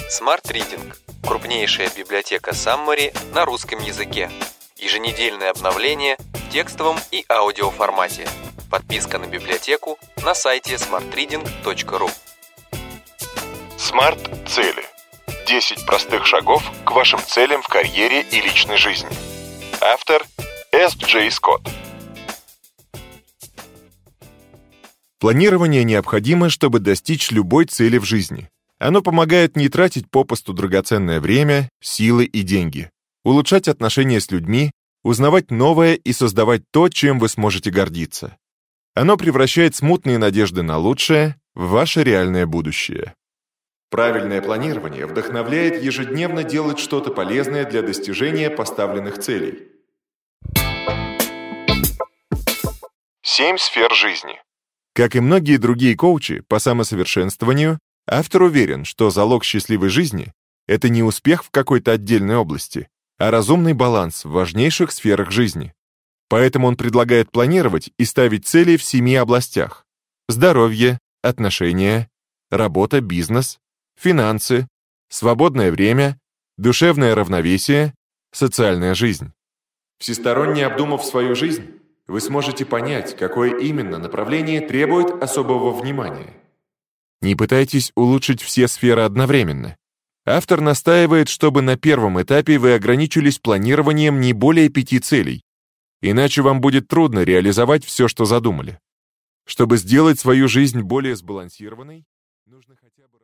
Smart Reading – крупнейшая библиотека Summary на русском языке. Еженедельное обновление в текстовом и аудиоформате. Подписка на библиотеку на сайте smartreading.ru. Смарт-цели. 10 простых шагов к вашим целям в карьере и личной жизни. Автор С. Джей Скотт. Планирование необходимо, чтобы достичь любой цели в жизни. Оно помогает не тратить попусту драгоценное время, силы и деньги, улучшать отношения с людьми, узнавать новое и создавать то, чем вы сможете гордиться. Оно превращает смутные надежды на лучшее в ваше реальное будущее. Правильное планирование вдохновляет ежедневно делать что-то полезное для достижения поставленных целей. 7 сфер жизни. Как и многие другие коучи по самосовершенствованию, автор уверен, что залог счастливой жизни — это не успех в какой-то отдельной области, а разумный баланс в важнейших сферах жизни. Поэтому он предлагает планировать и ставить цели в 7 областях: здоровье, отношения, работа, бизнес, финансы, свободное время, душевное равновесие, социальная жизнь. Всесторонне обдумав свою жизнь, вы сможете понять, какое именно направление требует особого внимания. Не пытайтесь улучшить все сферы одновременно. Автор настаивает, чтобы на первом этапе вы ограничились планированием не более 5 целей, иначе вам будет трудно реализовать все, что задумали. Чтобы сделать свою жизнь более сбалансированной, нужно хотя бы